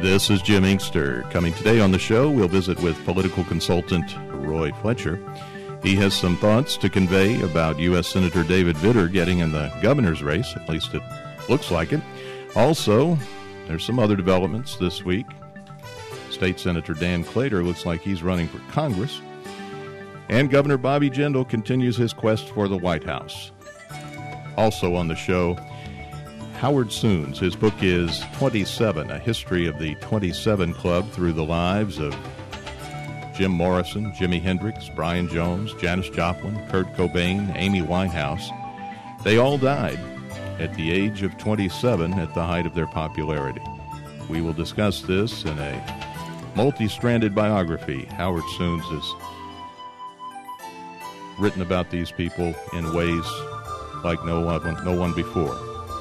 This is Jim Inkster. Coming today on the show, we'll visit with political consultant Roy Fletcher. He has some thoughts to convey about U.S. Senator David Vitter getting in the governor's race. At least it looks like it. Also, there's some other developments this week. State Senator Dan Claytor looks like he's running for Congress. And Governor Bobby Jindal continues his quest for the White House. Also on the show, Howard Soons. His book is 27, A History of the 27 Club through the lives of Jim Morrison, Jimi Hendrix, Brian Jones, Janis Joplin, Kurt Cobain, Amy Winehouse. They all died at the age of 27 at the height of their popularity. We will discuss this in a multi-stranded biography. Howard Soons has written about these people in ways like no one before.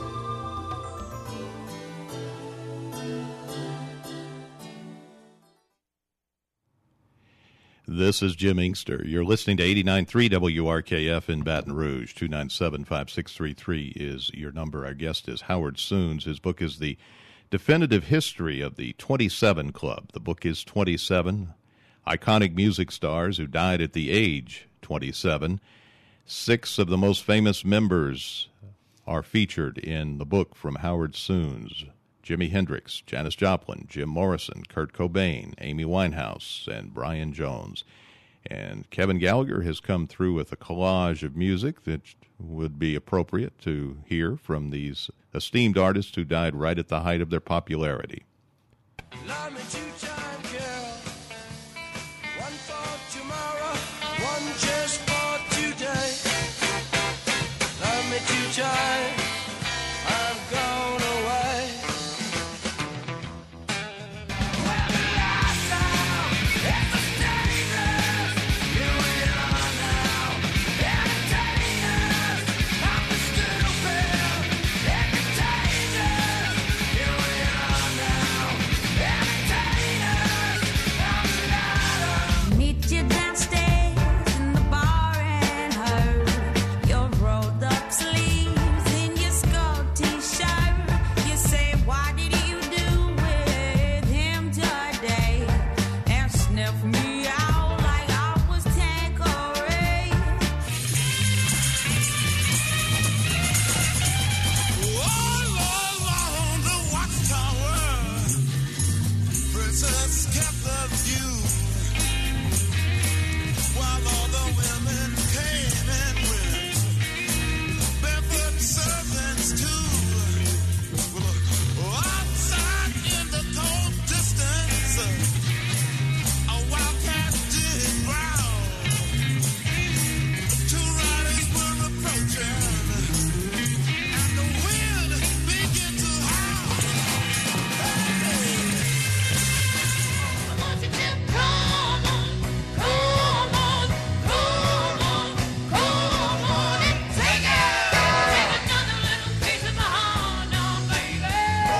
This is Jim Inkster. You're listening to 89.3 WRKF in Baton Rouge. 297-5633 is your number. Our guest is Howard Soons. His book is The Definitive History of the 27 Club. The book is 27, iconic music stars who died at the age 27. 6 of the most famous members are featured in the book from Howard Soons. Jimi Hendrix, Janis Joplin, Jim Morrison, Kurt Cobain, Amy Winehouse, and Brian Jones. And Kevin Gallagher has come through with a collage of music that would be appropriate to hear from these esteemed artists who died right at the height of their popularity. Love me two-time girl, one for tomorrow, one just for today. Love me two-time, I'm gone away. Well, the last time, it's a statement, here we are now, entertainers, I'm the stupid, entertainers, here we are now, entertainers, I'm the liar. Meet you downstairs in the bar and her, your rolled up sleeves in your skull t-shirt. You say, what did you do with him today? And sniff me out like I was Tanqueray. All along the watchtower, prisoners kept the view, while all the women came and went, barefoot servants too. Well, outside in the cold distance, a wildcat did growl. 2 riders were approaching, and the wind began to howl. Take another little piece of my heart now, baby.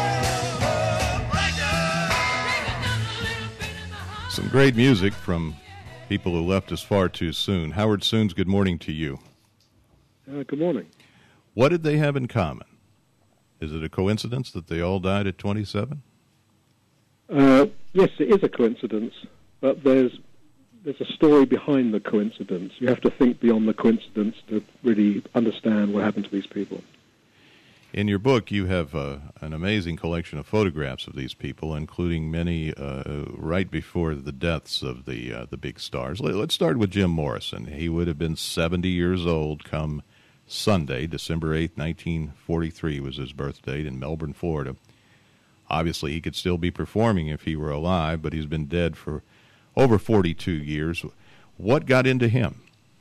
Take another little bit of my heart. Some great music from people who left us far too soon. Howard Soons, good morning to you. Good morning. What did they have in common? Is it a coincidence that they all died at 27? Yes, it is a coincidence, but there's a story behind the coincidence. You have to think beyond the coincidence to really understand what happened to these people. In your book, you have an amazing collection of photographs of these people, including many right before the deaths of the big stars. Let's start with Jim Morrison. He would have been 70 years old come Sunday, December 8th, 1943 was his birth date in Melbourne, Florida. Obviously, he could still be performing if he were alive, but he's been dead for over 42 years. What got into him?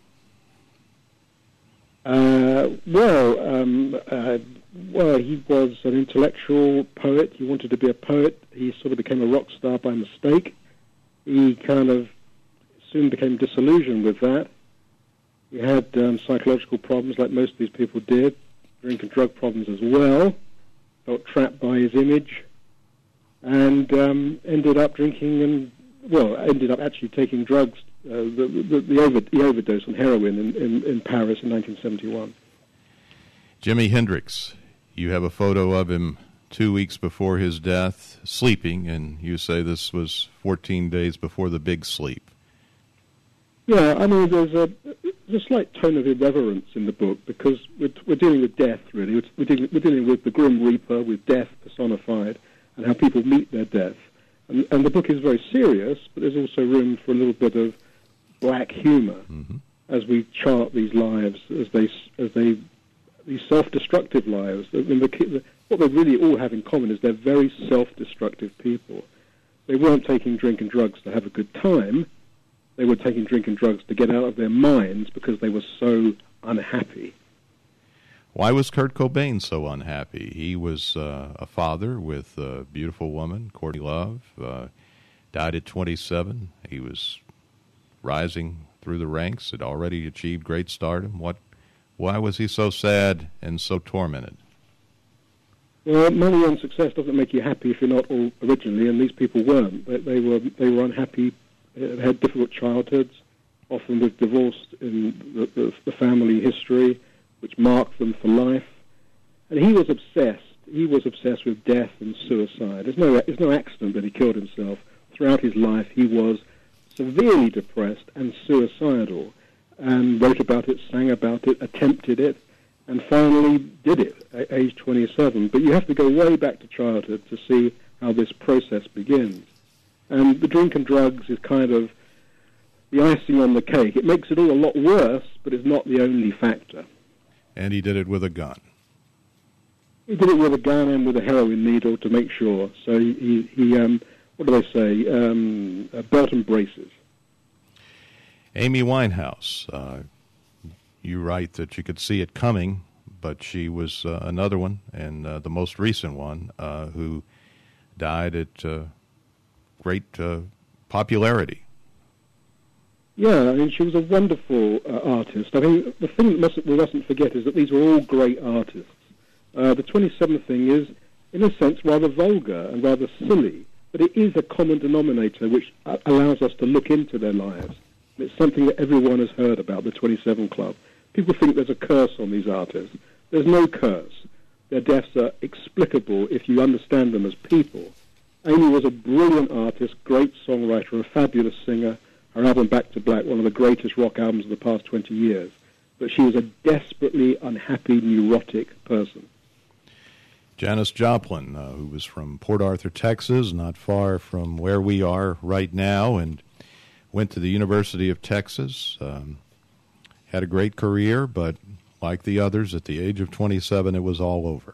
Well, he was an intellectual poet. He wanted to be a poet. He sort of became a rock star by mistake. He kind of soon became disillusioned with that. He had psychological problems like most of these people did, drink and drug problems as well, felt trapped by his image, and ended up drinking and, ended up actually taking drugs. He overdosed on heroin in Paris in 1971. Jimi Hendrix. You have a photo of him 2 weeks before his death, sleeping, and you say this was 14 days before the big sleep. Yeah, I mean, there's a slight tone of irreverence in the book because we're dealing with death, really. We're dealing with the Grim Reaper, with death personified, and how people meet their death. And the book is very serious, but there's also room for a little bit of black humor as we chart these lives, as these self-destructive lives. I mean, what they really all have in common is they're very self-destructive people. They weren't taking drink and drugs to have a good time. They were taking drink and drugs to get out of their minds because they were so unhappy. Why was Kurt Cobain so unhappy? He was a father with a beautiful woman, Courtney Love, died at 27. He was rising through the ranks, had already achieved great stardom. Why was he so sad and so tormented? Well, money and success doesn't make you happy if you're not all originally, and these people weren't. They were unhappy, had difficult childhoods, often with divorce in the family history, which marked them for life. And he was obsessed. He was obsessed with death and suicide. It's no accident that he killed himself. Throughout his life, he was severely depressed and suicidal, and wrote about it, sang about it, attempted it, and finally did it at age 27. But you have to go way back to childhood to see how this process begins. And the drink and drugs is kind of the icing on the cake. It makes it all a lot worse, but it's not the only factor. And he did it with a gun. He did it with a gun and with a heroin needle to make sure. So he what do they say, belt and braces. Amy Winehouse, you write that you could see it coming, but she was another one, and the most recent one, who died at great popularity. Yeah, I mean, she was a wonderful artist. I mean, the thing that we mustn't forget is that these were all great artists. The 27 thing is, in a sense, rather vulgar and rather silly, but it is a common denominator which allows us to look into their lives. It's something that everyone has heard about, the 27 Club. People think there's a curse on these artists. There's no curse. Their deaths are explicable if you understand them as people. Amy was a brilliant artist, great songwriter, a fabulous singer. Her album Back to Black, one of the greatest rock albums of the past 20 years. But she was a desperately unhappy, neurotic person. Janis Joplin, who was from Port Arthur, Texas, not far from where we are right now, and went to the University of Texas, had a great career, but like the others, at the age of 27, it was all over.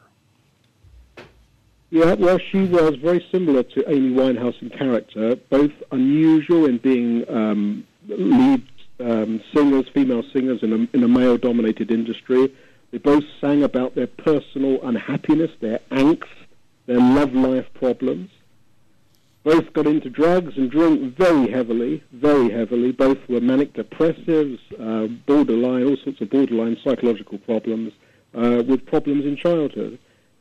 Yeah, well, she was very similar to Amy Winehouse in character, both unusual in being lead singers, female singers in a male-dominated industry. They both sang about their personal unhappiness, their angst, their love life problems. Both got into drugs and drink very heavily, very heavily. Both were manic depressives, borderline, all sorts of borderline psychological problems, with problems in childhood.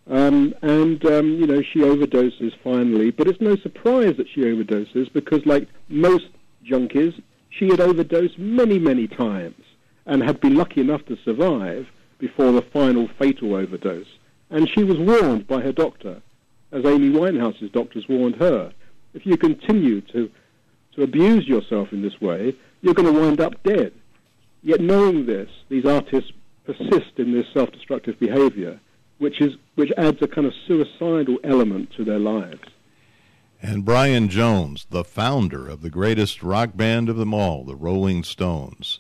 You know, she overdoses finally, but it's no surprise that she overdoses because, like most junkies, she had overdosed many, many times and had been lucky enough to survive before the final fatal overdose. And she was warned by her doctor, as Amy Winehouse's doctors warned her, if you continue to abuse yourself in this way, you're going to wind up dead. Yet knowing this, these artists persist in this self-destructive behavior, which adds a kind of suicidal element to their lives. And Brian Jones, the founder of the greatest rock band of them all, the Rolling Stones.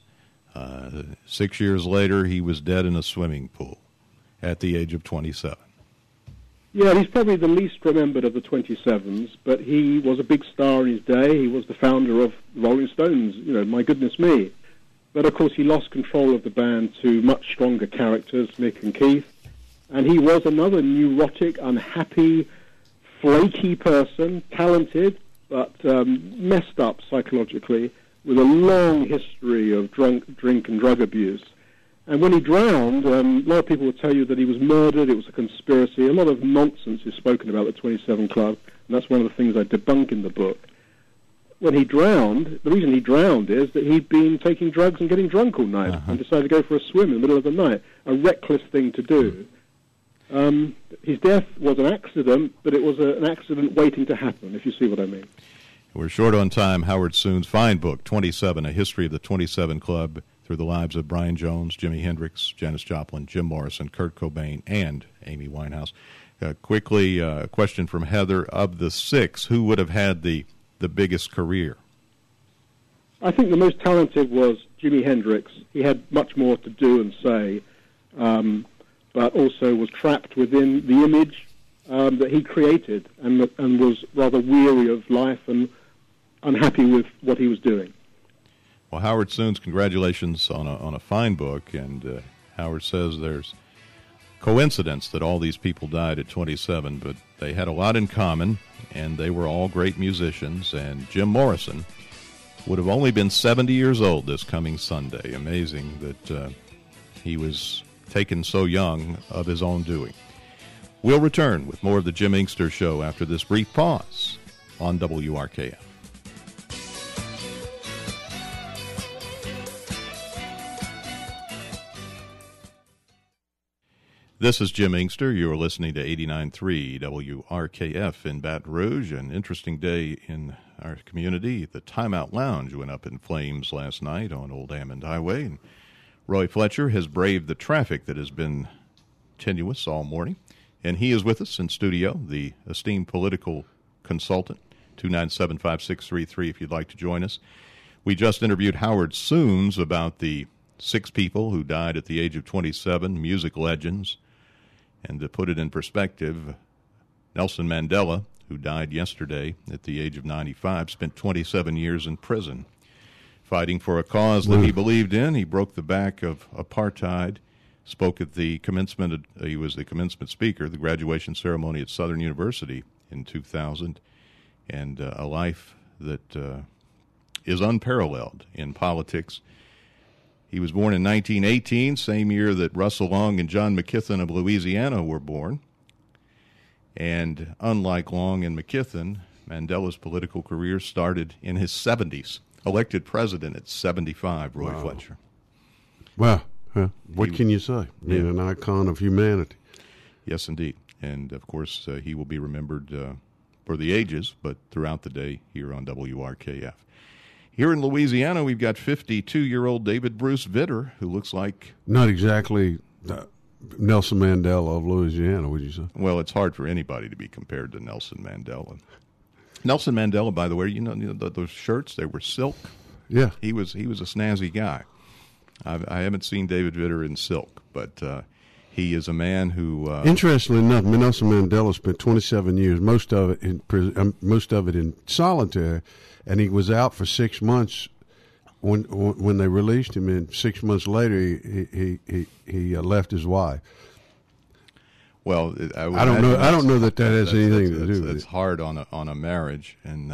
6 years later, he was dead in a swimming pool at the age of 27. Yeah, he's probably the least remembered of the 27s, but he was a big star in his day. He was the founder of Rolling Stones, you know, my goodness me. But, of course, he lost control of the band to much stronger characters, Mick and Keith. And he was another neurotic, unhappy, flaky person, talented, but messed up psychologically, with a long history of drink and drug abuse. And when he drowned, a lot of people will tell you that he was murdered, it was a conspiracy. A lot of nonsense is spoken about the 27 Club, and that's one of the things I debunk in the book. When he drowned, the reason he drowned is that he'd been taking drugs and getting drunk all night and decided to go for a swim in the middle of the night, a reckless thing to do. his death was an accident, but it was an accident waiting to happen, if you see what I mean. We're short on time. Howard Soon's fine book, 27, A History of the 27 Club, through the lives of Brian Jones, Jimi Hendrix, Janis Joplin, Jim Morrison, Kurt Cobain, and Amy Winehouse. Quickly, a question from Heather. Of the six, who would have had the biggest career? I think the most talented was Jimi Hendrix. He had much more to do and say, but also was trapped within the image that he created and was rather weary of life and unhappy with what he was doing. Well, Howard Soon's congratulations on a fine book, and Howard says there's coincidence that all these people died at 27, but they had a lot in common, and they were all great musicians, and Jim Morrison would have only been 70 years old this coming Sunday. Amazing that he was taken so young of his own doing. We'll return with more of the Jim Inkster Show after this brief pause on WRKF. This is Jim Inkster. You're listening to 89.3 WRKF in Baton Rouge. An interesting day in our community. The Timeout Lounge went up in flames last night on Old Hammond Highway. And Roy Fletcher has braved the traffic that has been tenuous all morning. And he is with us in studio, the esteemed political consultant, 297-5633 if you'd like to join us. We just interviewed Howard Soons about the 6 people who died at the age of 27, music legends. And to put it in perspective, Nelson Mandela, who died yesterday at the age of 95, spent 27 years in prison fighting for a cause that he believed in. He broke the back of apartheid, spoke at the commencement, he was the commencement speaker, the graduation ceremony at Southern University in 2000, and a life that is unparalleled in politics. He was born in 1918, same year that Russell Long and John McKithen of Louisiana were born. And unlike Long and McKithen, Mandela's political career started in his 70s. Elected president at 75, Roy Fletcher. Well, what can you say? Yeah. An icon of humanity. Yes, indeed. And, of course, he will be remembered for the ages, but throughout the day here on WRKF. Here in Louisiana, we've got 52-year-old David Bruce Vitter, who looks like... Not exactly Nelson Mandela of Louisiana, would you say? Well, it's hard for anybody to be compared to Nelson Mandela. Nelson Mandela, by the way, you know those shirts, they were silk. Yeah. He was a snazzy guy. I haven't seen David Vitter in silk, but he is a man who... Interestingly enough, Nelson Mandela spent 27 years, most of it in solitary, and he was out for 6 months when they released him. And 6 months later, he left his wife. Well, I don't know that has anything to do with it. It's hard on a marriage, and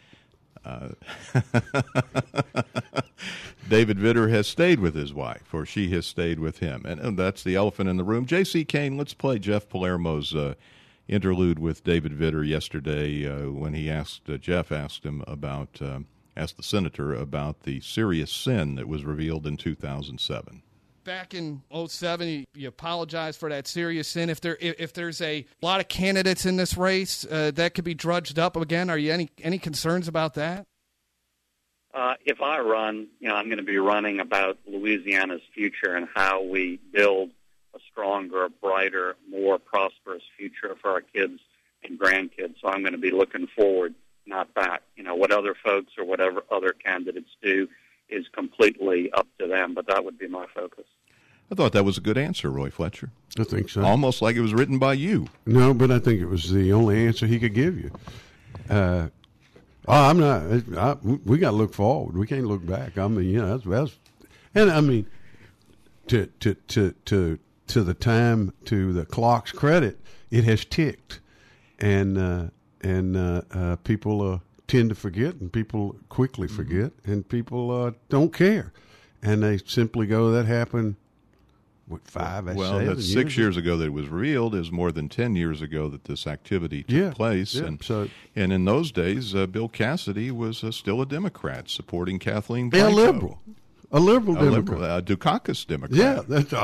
David Vitter has stayed with his wife, or she has stayed with him, and that's the elephant in the room. J.C. Kane, let's play Jeff Palermo's interlude with David Vitter yesterday when he Jeff asked him about asked the senator about the serious sin that was revealed in 2007. Back in 2007, you apologized for that serious sin. If there's a lot of candidates in this race that could be drudged up again, are you any concerns about that? If I run, I'm going to be running about Louisiana's future and how we build a stronger, brighter, more prosperous future for our kids and grandkids. So I'm going to be looking forward, not back. What other folks or whatever other candidates do is completely up to them, but that would be my focus. I thought that was a good answer, Roy Fletcher. I think so. Almost like it was written by you. No, but I think it was the only answer he could give you. I'm not. We got to look forward. We can't look back. I mean, that's and I mean, to the time, to the clock's credit, it has ticked, and people tend to forget, and people quickly forget, and people don't care, and they simply go, "That happened." What, 5 or 7 that's 6 years ago that it was revealed. Is more than 10 years ago that this activity took place. Yeah. And in those days, Bill Cassidy was still a Democrat supporting Kathleen Blanco. A liberal. A liberal A Democrat. liberal, a Dukakis Democrat. Yeah,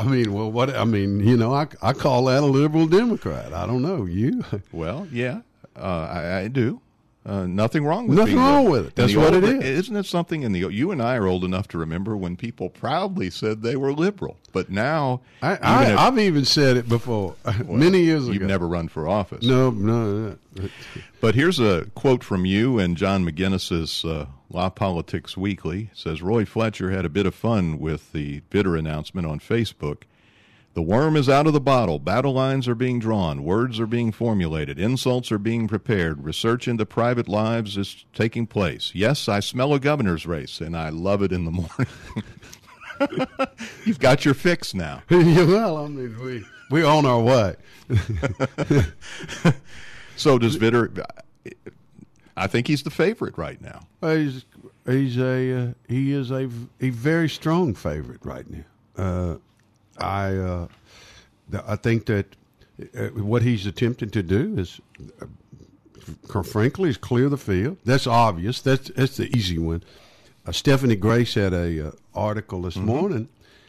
I call that a liberal Democrat. I don't know, you. Well, yeah, I do. Nothing wrong with Nothing being wrong liberal. with it. That's In the what it old- is. Isn't it something in the you and I are old enough to remember when people proudly said they were liberal, but now I've even said it before, many years ago. you've never run for office. No. But here's a quote from you and John McGinnis's Law Politics Weekly. It says, Roy Fletcher had a bit of fun with the Vitter announcement on Facebook. The worm is out of the bottle. Battle lines are being drawn. Words are being formulated. Insults are being prepared. Research into private lives is taking place. Yes, I smell a governor's race, and I love it in the morning. You've got your fix now. Well, I mean, we're on our way. So does Vitter... I think he's the favorite right now. He is a very strong favorite right now. I think that what he's attempting to do is, frankly, is clear the field. That's obvious. That's the easy one. Stephanie Grace had a article this morning,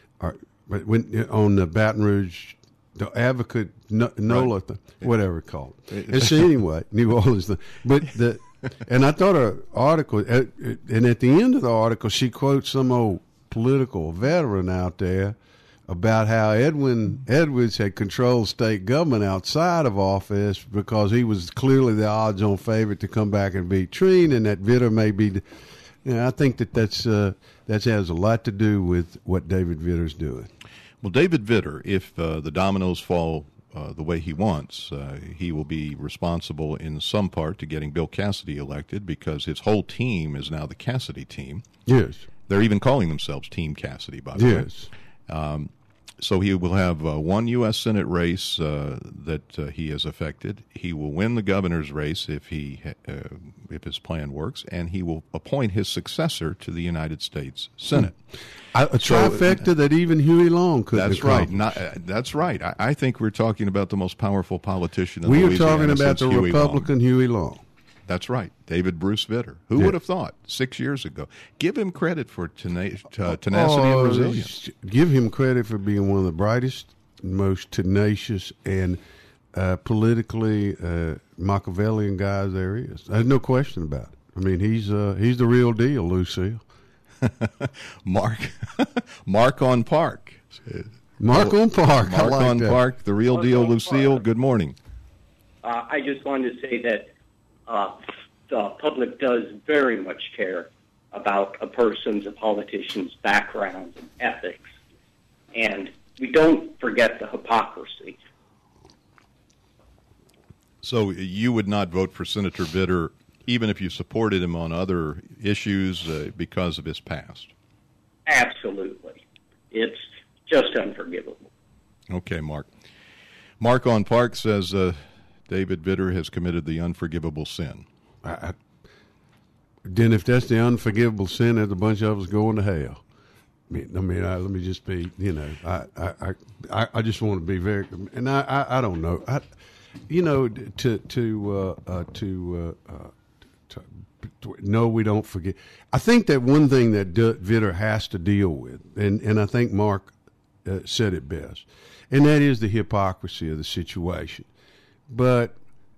on the Baton Rouge, the Advocate NOLA, whatever it's called. It's anyway, New Orleans. And I thought her article, and at the end of the article, she quotes some old political veteran out there about how Edwin Edwards had controlled state government outside of office because he was clearly the odds-on favorite to come back and beat Treen, and that Vitter may be. I think that has a lot to do with what David Vitter's doing. Well, David Vitter, if the dominoes fall the way he wants, he will be responsible in some part to getting Bill Cassidy elected because his whole team is now the Cassidy team. Yes. They're even calling themselves Team Cassidy, by the way. Yes. So he will have one U.S. Senate race that he has affected. He will win the governor's race if if his plan works, and he will appoint his successor to the United States Senate. A trifecta that even Huey Long couldn't That's right. accomplish. That's right. I think we're talking about the most powerful politician in We are Louisiana talking about since the Huey Long. Republican Huey Long. That's right, David Bruce Vitter. Who Yeah. would have thought 6 years ago? Give him credit for tenacity and resilience. Give him credit for being one of the brightest, most tenacious, and politically Machiavellian guys there is. There's no question about it. I mean, he's the real deal, Lucille. Mark on Park. Mark on Park. I Mark like on that. Park, the real Mark deal, on Lucille. Park. Good morning. I just wanted to say that the public does very much care about a person's, a politician's background and ethics. And we don't forget the hypocrisy. So you would not vote for Senator Vitter even if you supported him on other issues because of his past? Absolutely. It's just unforgivable. Okay, Mark. Mark on Park says David Vitter has committed the unforgivable sin. Then if that's the unforgivable sin, there's a bunch of us going to hell. Let me just be, I just want to be very, and I don't know, no, we don't forget. I think that one thing that Vitter has to deal with, and I think Mark said it best, and that is the hypocrisy of the situation. But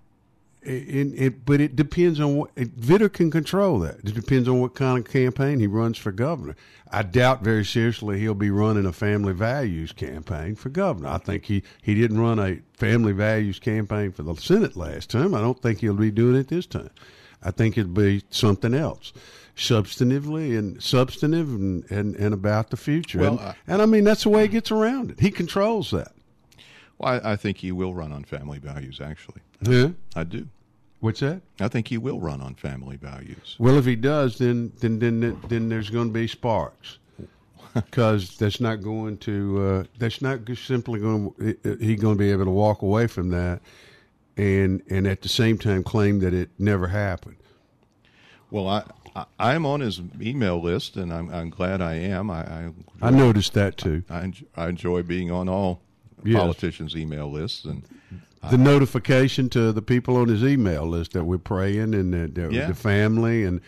it depends on what Vitter can control. That it depends on what kind of campaign he runs for governor. I doubt very seriously he'll be running a family values campaign for governor. I think he didn't run a family values campaign for the Senate last time. I don't think he'll be doing it this time. I think it'll be something else, substantive and about the future. Well, and I mean that's the way he gets around it. He controls that. Well, I think he will run on family values, actually. Yeah. I do. What's that? I think he will run on family values. Well, if he does, then there's going to be sparks, because that's not going to he's going to be able to walk away from that, and at the same time claim that it never happened. Well, I'm on his email list, and I'm glad I am. I noticed that too. I enjoy being on all politicians' email lists, and the notification to the people on his email list that we're praying and the family, and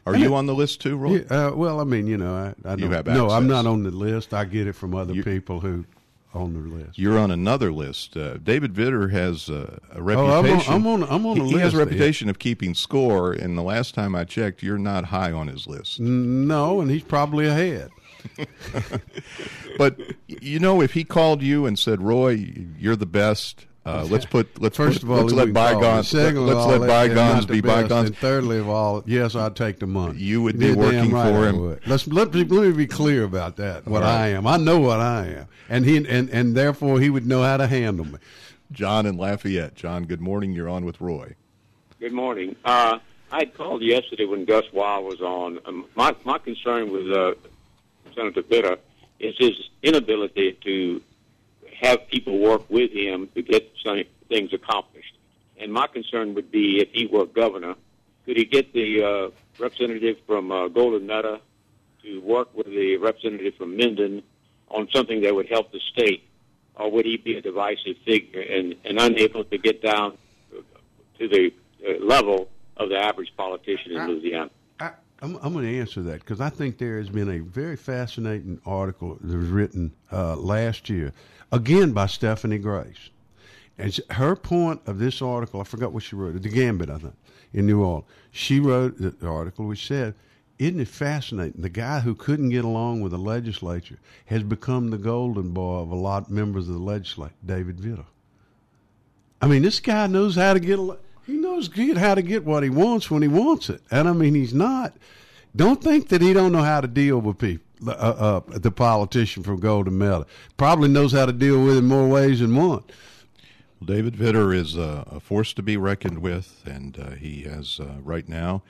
Are you on the list too, Roy? Yeah, well, I mean, I don't. You have no, I'm access. not on the list. I get it from other people who on the list. You're on another list. David Vitter has a Oh, reputation. I'm on a He list. has a reputation of keeping score, and the last time I checked, you're not high on his list. No, and he's probably ahead. But if he called you and said, "Roy, you're the best," let's First of all, let's he let wouldn't call me. bygones Second of all, let they're bygones not the be best. bygones. And thirdly of all, yes, I'd take the money. You would be You're damn working right for I him. would. Let me be clear about that. What All right. I am, I know what I am, and and therefore he would know how to handle me. John in Lafayette. John, good morning. You're on with Roy. Good morning. I had called yesterday when Gus Weil was on. My concern with Senator Vitter is his inability to have people work with him to get some things accomplished. And my concern would be if he were governor, could he get the representative from Golden Nutter to work with the representative from Minden on something that would help the state? Or would he be a divisive figure and unable to get down to the level of the average politician in Louisiana? I'm going to answer that because I think there has been a very fascinating article that was written last year, again by Stephanie Grace. And her point of this article, I forgot what she wrote, the Gambit, I think, in New Orleans. She wrote the article which said, isn't it fascinating? The guy who couldn't get along with the legislature has become the golden boy of a lot of members of the legislature, David Vitter. I mean, this guy knows how to get he knows how to get what he wants when he wants it. And, I mean, he's not. Don't think that he don't know how to deal with people, the politician from Golden Meadow. Probably knows how to deal with it in more ways than one. David Vitter is a force to be reckoned with, and he has right now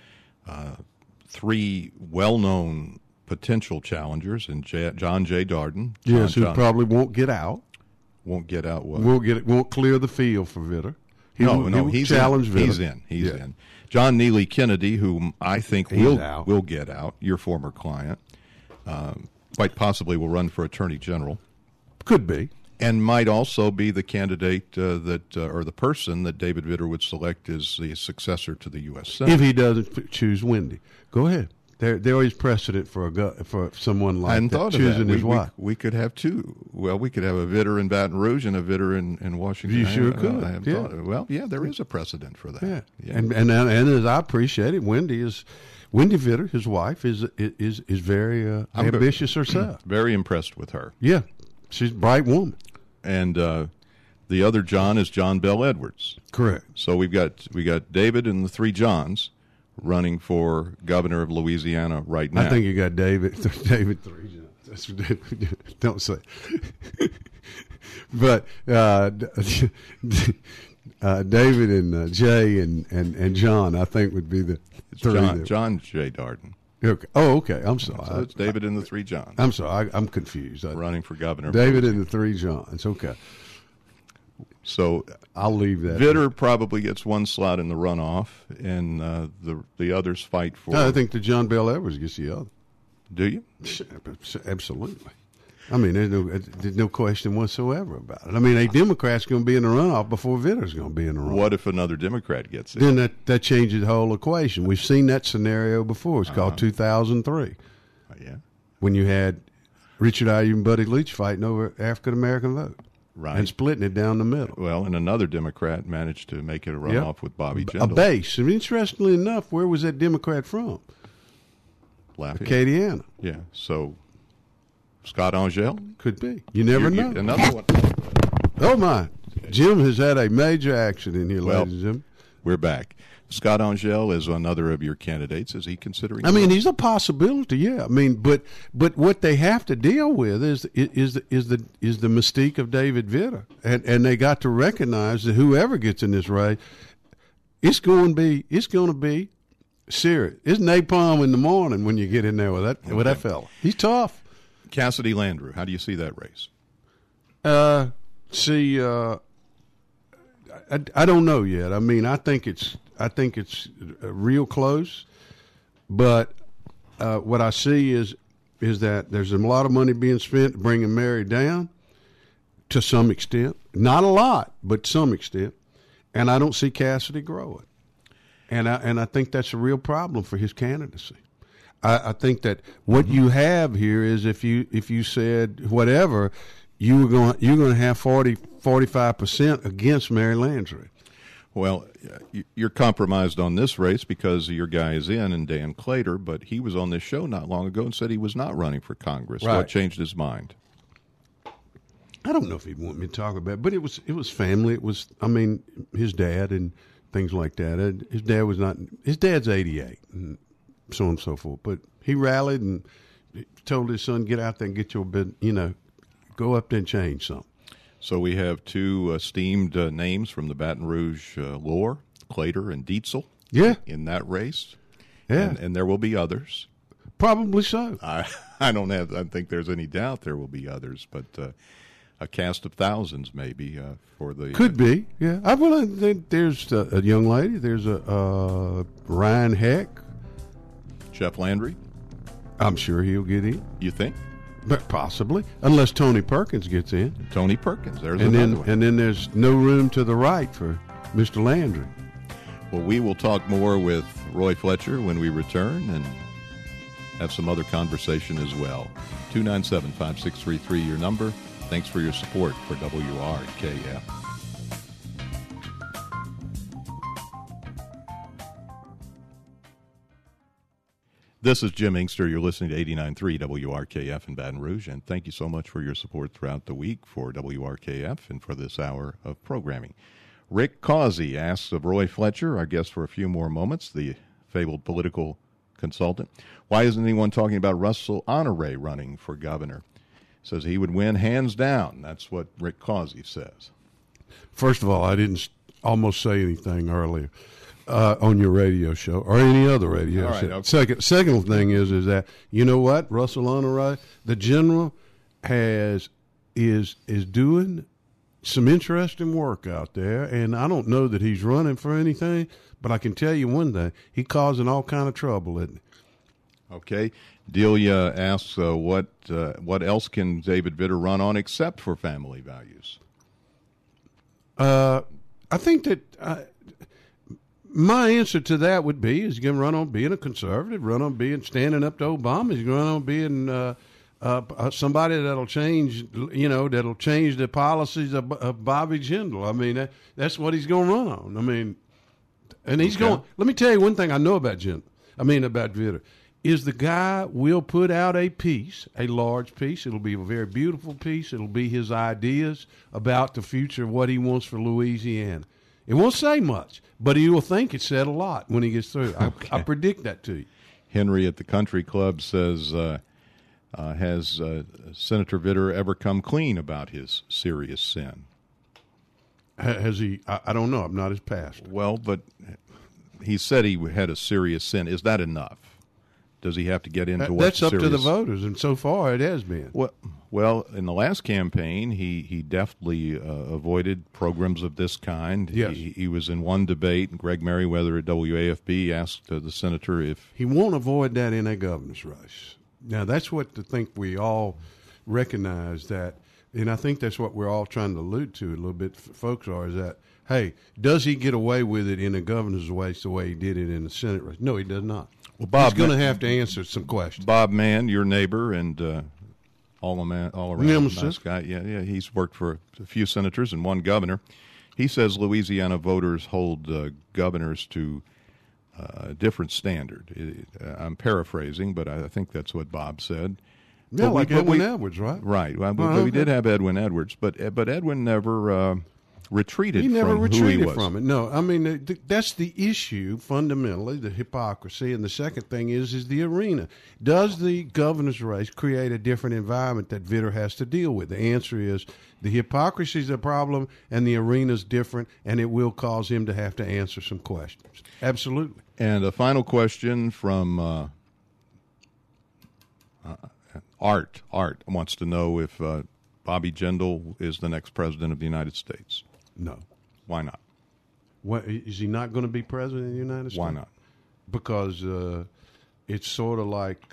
3 well-known potential challengers in John J. Darden. Yes, who John probably won't get out. won't get out. What? Won't clear the field for Vitter. He's challenged in. Vitter. He's in. He's in. John Neely Kennedy, whom I think will get out, your former client, quite possibly will run for Attorney General. Could be. And might also be the candidate or the person that David Vitter would select as the successor to the U.S. Senate. If he doesn't choose Wendy. Go ahead. There is precedent for someone like that choosing his wife. We could have two. Well, we could have a Vitter in Baton Rouge and a Vitter in Washington. You sure could. I haven't thought of it. Well, yeah, there is a precedent for that. Yeah. And as I appreciate it, Wendy Vitter, his wife, is very ambitious herself. Very impressed with her. Yeah, she's a bright woman. And the other John is John Bell Edwards. Correct. So we got David and the 3 Johns running for governor of Louisiana right now. I think you got David 3 Johns. That's ridiculous. Don't say. But David and Jay and John, I think, would be the 3. John J. Darden. Okay. Oh, okay. I'm sorry. So it's David and the 3 Johns. I'm sorry. I'm confused. Running for governor. David and the 3 Johns. Okay. So I'll leave that. Vitter probably gets one slot in the runoff, and the others fight for. No, I think that John Bell Edwards gets the other. Do you? Absolutely. I mean, there's no question whatsoever about it. I mean, a Democrat's going to be in the runoff before Vitter's going to be in the runoff. What if another Democrat gets it? Then that changes the whole equation. We've seen that scenario before. It's called 2003. Yeah. When you had Richard Ayoub and Buddy Leach fighting over African American vote. Right. And splitting it down the middle. Well, and another Democrat managed to make it a runoff with Bobby Jindal. A base. And interestingly enough, where was that Democrat from? Lafayette. Acadiana. Yeah. So Scott Angel? Could be. You never know. Another one. Oh, my. Jim has had a major action in here, Well, ladies and gentlemen. We're back. Scott Angel is another of your candidates. Is he considering? I mean, he's a possibility, yeah. I mean, but what they have to deal with is the mystique of David Vitter, and they got to recognize that whoever gets in this race, it's going to be serious. It's napalm in the morning when you get in there with that fella. He's tough. Cassidy Landrieu, how do you see that race? I don't know yet. I mean, I think it's real close, but what I see is that there's a lot of money being spent bringing Mary down to some extent, not a lot, but to some extent, and I don't see Cassidy growing. And I think that's a real problem for his candidacy. I think that what you have here is if you said whatever, you're going to have 45% against Mary Landry. Well, you're compromised on this race because your guy is in, and Dan Claytor, but he was on this show not long ago and said he was not running for Congress. Right. What changed his mind? I don't know if he'd want me to talk about it, but it was family. It was, I mean, his dad and things like that. His dad's 88 and so on and so forth. But he rallied and told his son, get out there and get your bit, go up there and change something. So we have two esteemed names from the Baton Rouge lore, Claytor and Dietzel. Yeah. In that race. Yeah. And there will be others. Probably so. I think there's any doubt there will be others, but a cast of thousands maybe for the... Could be, yeah. There's a young lady. There's a Ryan Heck. Jeff Landry? I'm sure he'll get in. You think? But possibly, unless Tony Perkins gets in. Tony Perkins, there's and another one. And then there's no room to the right for Mr. Landry. Well, we will talk more with Roy Fletcher when we return and have some other conversation as well. 297-5633, your number. Thanks for your support for WRKF. This is Jim Inkster. You're listening to 89.3 WRKF in Baton Rouge, and thank you so much for your support throughout the week for WRKF and for this hour of programming. Rick Causey asks of Roy Fletcher, our guest for a few more moments, the fabled political consultant, why isn't anyone talking about Russell Honore running for governor? Says he would win hands down. That's what Rick Causey says. First of all, I didn't almost say anything earlier on your radio show or any other radio All right, show. okay. Second thing is that, you know what, Russell Honore, the general, is doing some interesting work out there, and I don't know that he's running for anything, but I can tell you one thing, he's causing all kind of trouble, isn't he? Okay. Delia asks, what else can David Vitter run on except for family values? I think that my answer to that would be he's going to run on being a conservative, run on being standing up to Obama. He's going to run on being somebody that'll change, that'll change the policies of Bobby Jindal. I mean, that's what he's going to run on. I mean, and he's going. Let me tell you one thing I know about about Vitter. Is the guy will put out a piece, a large piece. It'll be a very beautiful piece. It'll be his ideas about the future of what he wants for Louisiana. It won't say much, but he will think it said a lot when he gets through. I predict that to you. Henry at the Country Club says, has Senator Vitter ever come clean about his serious sin? Has he? I don't know. I'm not his pastor. Well, but he said he had a serious sin. Is that enough? Does he have to get into what's That's up serious? to the voters, and so far it has been. Well, in the last campaign, he deftly avoided programs of this kind. Yes. He was in one debate. Greg Merriweather at WAFB asked the senator if... He won't avoid that in a governor's race. Now, that's what I think we all recognize that, and I think that's what we're all trying to allude to a little bit, folks, is that, hey, does he get away with it in a governor's race the way he did it in the Senate race? No, he does not. Well, Bob, he's going to have to answer some questions. Bob Mann, your neighbor and all around nice guy. Yeah, he's worked for a few senators and one governor. He says Louisiana voters hold governors to a different standard. I'm paraphrasing, but I think that's what Bob said. Yeah, like Edwin Edwards, right? Right. Well, we did have Edwin Edwards, but Edwin never retreated. He never retreated who he was. from it. No, I mean that's the issue fundamentally, the hypocrisy, and the second thing is the arena. Does the governor's race create a different environment that Vitter has to deal with? The answer is the hypocrisy is a problem, and the arena's different, and it will cause him to have to answer some questions. Absolutely. And a final question from Art. Art wants to know if Bobby Jindal is the next president of the United States. No. Why not? What, is he not going to be president of the United States? Why not? Because it's sort of like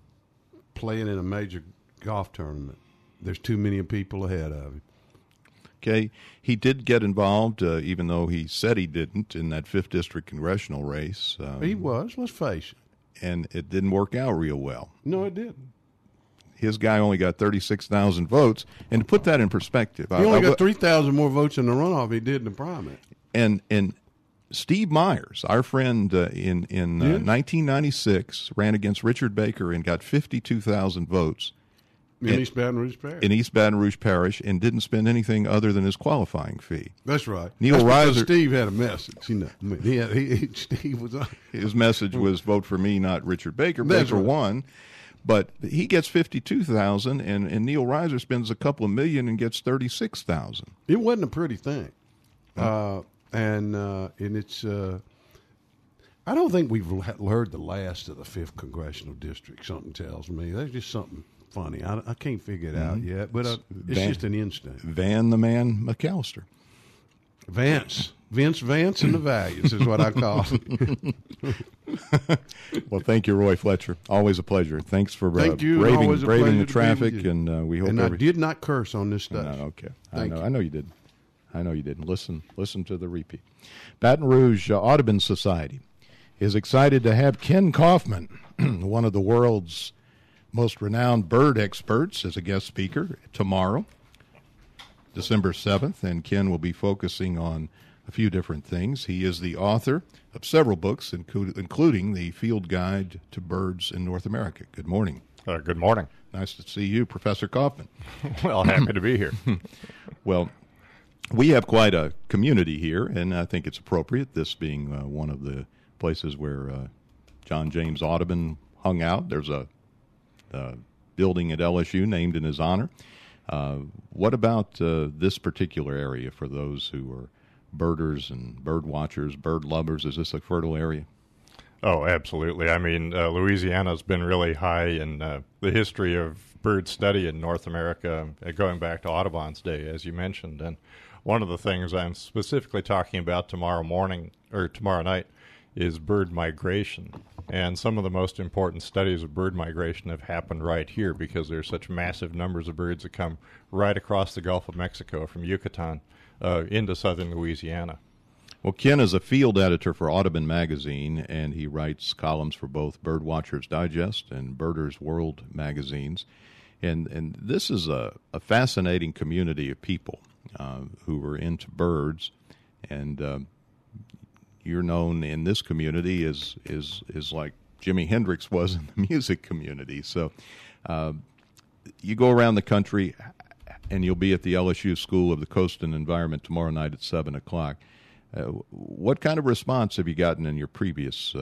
playing in a major golf tournament. There's too many people ahead of him. Okay, he did get involved, even though he said he didn't, in that 5th District congressional race. He was. Let's face it. And it didn't work out real well. No, it didn't. His guy only got 36,000 votes. And to put that in perspective, He only got 3,000 more votes in the runoff he did in the primary. And Steve Myers, our friend in 1996, ran against Richard Baker and got 52,000 votes. In East Baton Rouge Parish. In East Baton Rouge Parish, and didn't spend anything other than his qualifying fee. That's right. Neil That's Reiser. Steve had a message. You know, I mean, Steve was. His message was vote for me, not Richard Baker. That's Baker right. won, but he gets 52,000, and Neil Reiser spends a couple of million and gets 36,000. It wasn't a pretty thing, and it's. I don't think we've heard the last of the 5th congressional district. Something tells me that's just something funny. I can't figure it out yet, but it's just an instinct. Van the Man McAllister. Vince Vance and the Values is what I call him. Well, thank you, Roy Fletcher. Always a pleasure. Thanks for Thank you. Always a braving pleasure the to traffic, be with you. and we hope. And I did not curse on this stage. No, okay. Thank you. I know you didn't. I know you didn't. Listen to the repeat. Baton Rouge Audubon Society is excited to have Ken Kaufman, one of the world's most renowned bird experts, as a guest speaker tomorrow, December 7th, and Ken will be focusing on a few different things. He is the author of several books, including the Field Guide to Birds in North America. Good morning. Good morning. Nice to see you, Professor Kaufman. Well, happy to be here. Well, we have quite a community here, and I think it's appropriate, this being one of the places where John James Audubon hung out. There's a building at LSU named in his honor. What about this particular area for those who are birders and bird watchers, bird lovers? Is this a fertile area? Oh, absolutely. I mean, Louisiana's been really high in the history of bird study in North America, going back to Audubon's day, as you mentioned. And one of the things I'm specifically talking about tomorrow night is bird migration. And some of the most important studies of bird migration have happened right here because there's such massive numbers of birds that come right across the Gulf of Mexico from Yucatan into southern Louisiana. Well, Ken is a field editor for Audubon Magazine, and he writes columns for both Birdwatchers Digest and Birders World magazines. And this is a fascinating community of people who are into birds, and you're known in this community as like Jimi Hendrix was in the music community. So you go around the country, and you'll be at the LSU School of the Coast and Environment tomorrow night at 7 o'clock. What kind of response have you gotten in your previous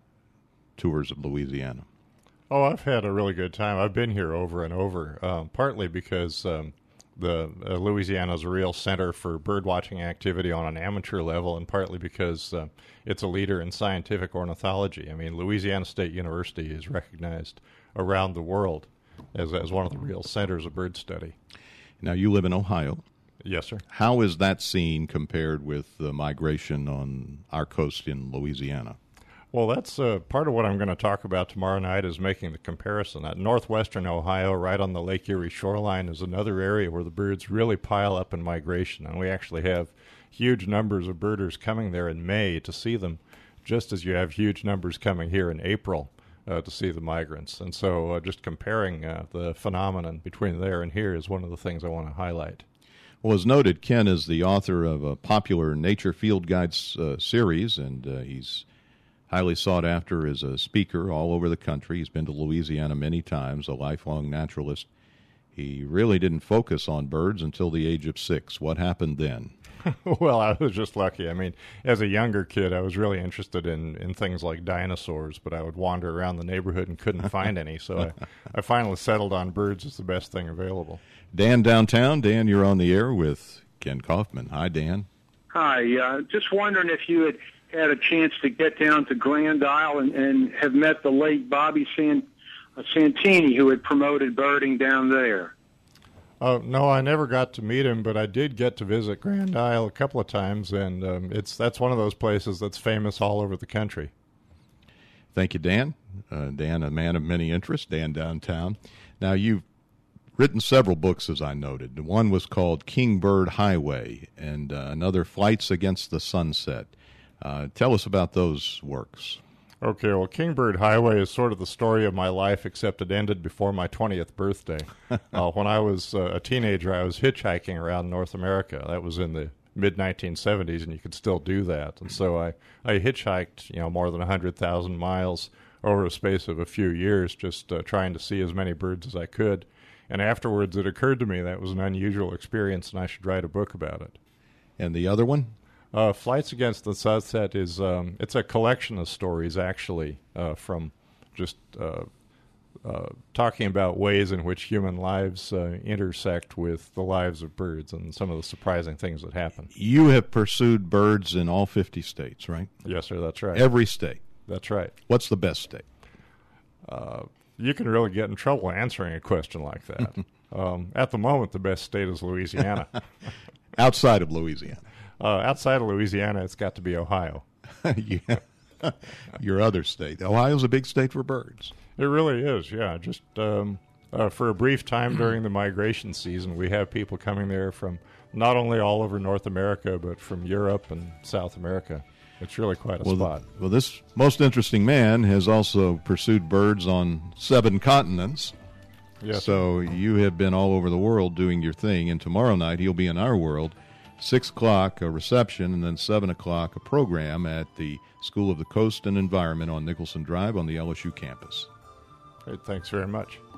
tours of Louisiana? Oh, I've had a really good time. I've been here over and over, partly because the Louisiana's a real center for birdwatching activity on an amateur level, and partly because it's a leader in scientific ornithology. I mean, Louisiana State University is recognized around the world as one of the real centers of bird study. Now, you live in Ohio. Yes, sir. How is that seen compared with the migration on our coast in Louisiana? Well, that's part of what I'm going to talk about tomorrow night is making the comparison. At northwestern Ohio, right on the Lake Erie shoreline, is another area where the birds really pile up in migration, and we actually have huge numbers of birders coming there in May to see them, just as you have huge numbers coming here in April to see the migrants. And so just comparing the phenomenon between there and here is one of the things I want to highlight. Well, as noted, Ken is the author of a popular Nature Field Guides series, and he's highly sought after as a speaker all over the country. He's been to Louisiana many times, a lifelong naturalist. He really didn't focus on birds until the age of 6. What happened then? Well, I was just lucky. I mean, as a younger kid, I was really interested in things like dinosaurs, but I would wander around the neighborhood and couldn't find any, so I finally settled on birds as the best thing available. Dan downtown. Dan, you're on the air with Ken Kaufman. Hi, Dan. Hi. Just wondering if you had a chance to get down to Grand Isle and have met the late Bobby Santini, who had promoted birding down there. No, I never got to meet him, but I did get to visit Grand Isle a couple of times, and that's one of those places that's famous all over the country. Thank you, Dan. Dan, a man of many interests. Dan downtown. Now, you've written several books, as I noted. One was called Kingbird Highway, and another Flights Against the Sunset. Tell us about those works. Okay, well, Kingbird Highway is sort of the story of my life, except it ended before my 20th birthday. When I was a teenager, I was hitchhiking around North America. That was in the mid-1970s, and you could still do that. And so I hitchhiked, more than 100,000 miles over a space of a few years, just trying to see as many birds as I could. And afterwards, it occurred to me that was an unusual experience, and I should write a book about it. And the other one? Flights Against the Sunset is it's a collection of stories, actually, from just talking about ways in which human lives intersect with the lives of birds and some of the surprising things that happen. You have pursued birds in all 50 states, right? Yes, sir, that's right. Every state? That's right. What's the best state? You can really get in trouble answering a question like that. At the moment, the best state is Louisiana. Outside of Louisiana? Outside of Louisiana, it's got to be Ohio. Yeah. Your other state. Ohio's a big state for birds. It really is, yeah. Just for a brief time during the migration season, we have people coming there from not only all over North America, but from Europe and South America. It's really quite a spot. Well, this most interesting man has also pursued birds on 7 continents. Yes. So you have been all over the world doing your thing, and tomorrow night he'll be in our world. 6 o'clock a reception, and then 7 o'clock a program at the School of the Coast and Environment on Nicholson Drive on the LSU campus. Great, thanks very much.